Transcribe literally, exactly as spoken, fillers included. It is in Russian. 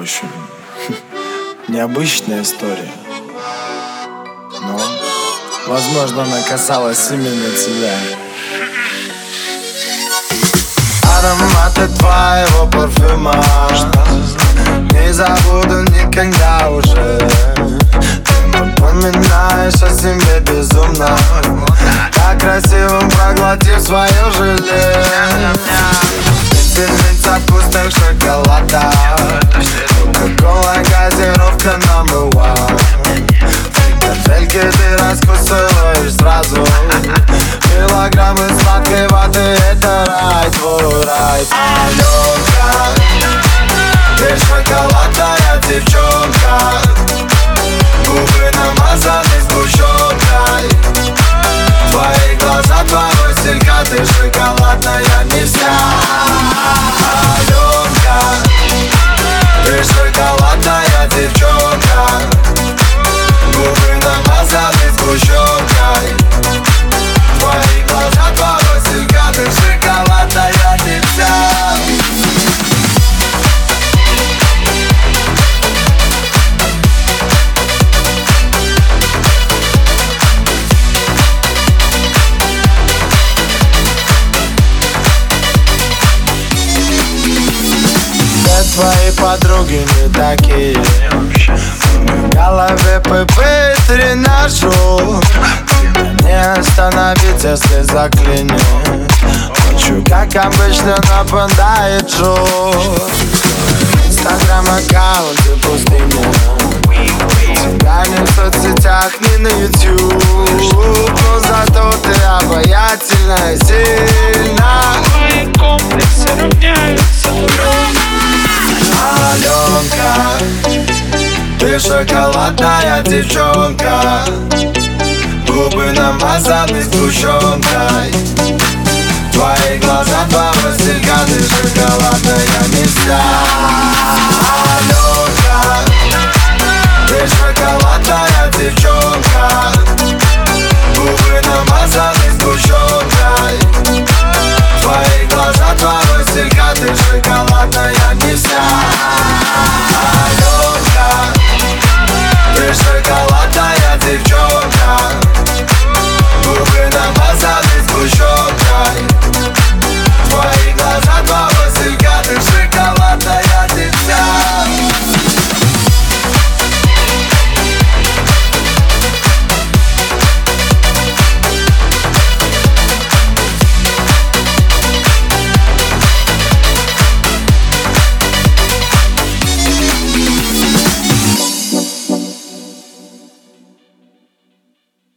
общем, необычная история. Но, возможно, она касалась именно тебя. Ароматы твоего парфюма не забуду никогда уже. Ты напоминаешь о себе безумно, так красивым проглотив свое желе. Пепельница пустых шоколада, кока-кола, газировка номер one. Фрикадельки ты раскусываешь сразу, килограммы сладкой ваты, это рай, твой рай. Аленка, ты шоколадная девчонка, губы намазаны сгущенкой, твои глаза, твоя стелька, ты шоколадная не вся. Аленка, ты шоколадная девчонка, губы намазаны сгущенкой, твои глаза, твоя стелька, ты шоколадная не вся. Твои подруги не такие, в голове ПП тренажер. Не остановить, если заклинит. Ночью, как обычно, нападает жор. Инстаграм аккаунты пустыня, тебя не в соцсетях, не на ютуб, но зато ты обаятельна и сильна. Мои комплексы равняются нулю. Аленка, ты шоколадная девчонка, губы намазаны сгущенкой, твои глаза, твоя стелька, ты шоколадная мечта.